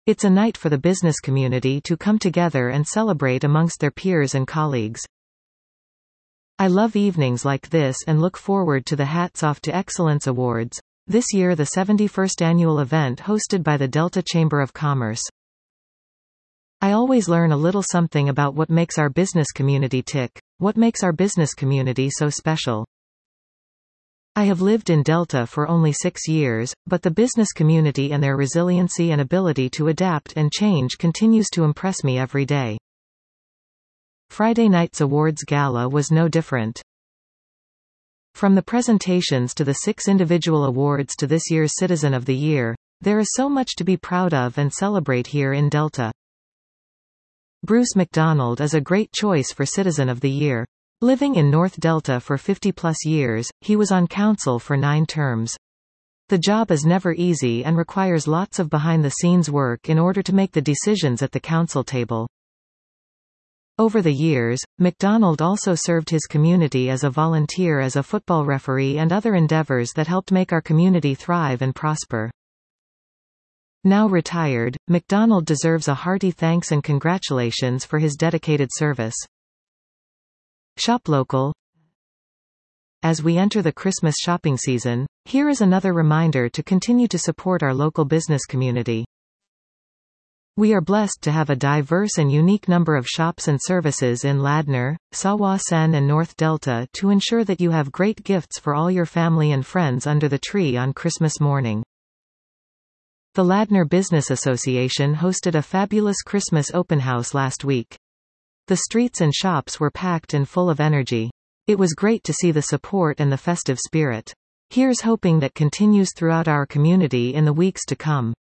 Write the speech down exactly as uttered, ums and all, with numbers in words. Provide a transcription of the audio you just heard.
It's a night for the business community to come together and celebrate amongst their peers and colleagues. I love evenings like this and look forward to the Hats Off to Excellence Awards, this year the seventy-first annual event hosted by the Delta Chamber of Commerce. I always learn a little something about what makes our business community tick, what makes our business community so special. I have lived in Delta for only six years, but the business community and their resiliency and ability to adapt and change continues to impress me every day. Friday night's awards gala was no different. From the presentations to the six individual awards to this year's Citizen of the Year, there is so much to be proud of and celebrate here in Delta. Bruce McDonald is a great choice for Citizen of the Year. Living in North Delta for fifty plus years, he was on council for nine terms. The job is never easy and requires lots of behind-the-scenes work in order to make the decisions at the council table. Over the years, McDonald also served his community as a volunteer as a football referee and other endeavors that helped make our community thrive and prosper. Now retired, McDonald deserves a hearty thanks and congratulations for his dedicated service. Shop local. As we enter the Christmas shopping season, here is another reminder to continue to support our local business community. We are blessed to have a diverse and unique number of shops and services in Ladner, Sawasen and North Delta to ensure that you have great gifts for all your family and friends under the tree on Christmas morning. The Ladner Business Association hosted a fabulous Christmas open house last week. The streets and shops were packed and full of energy. It was great to see the support and the festive spirit. Here's hoping that continues throughout our community in the weeks to come.